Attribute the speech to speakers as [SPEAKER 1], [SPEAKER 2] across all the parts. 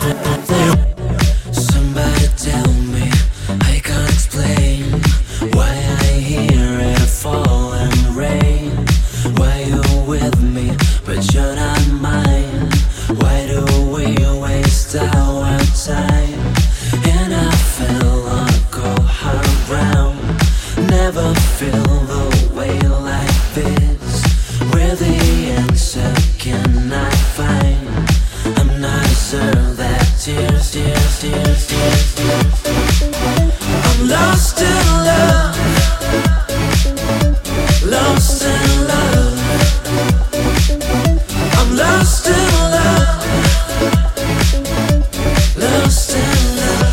[SPEAKER 1] Somebody tell me, I can't explain why I hear it falling rain. Why you're with me, but you're not mine. Why do we waste our time? And I feel like go around. Never feel the way like this, where the answer cannot find. I'm not deserve that tears, tears, tears, tears, tears. I'm lost in love, lost in love. I'm lost in love, lost in love.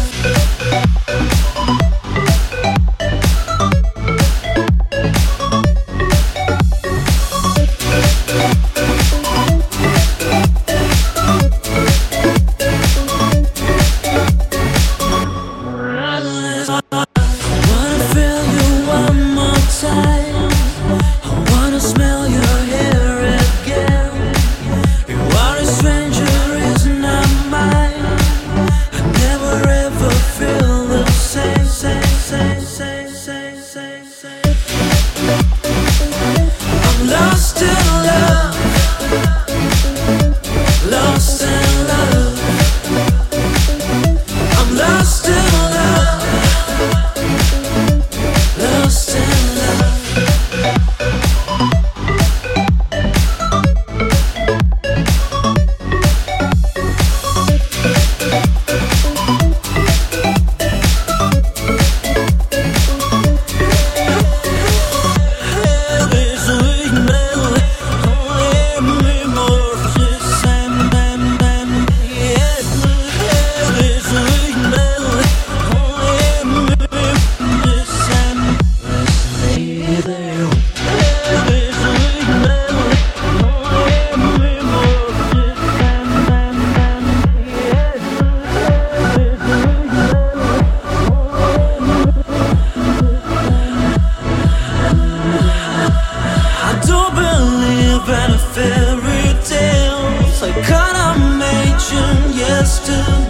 [SPEAKER 1] Fairy tales, I kinda made you yesterday.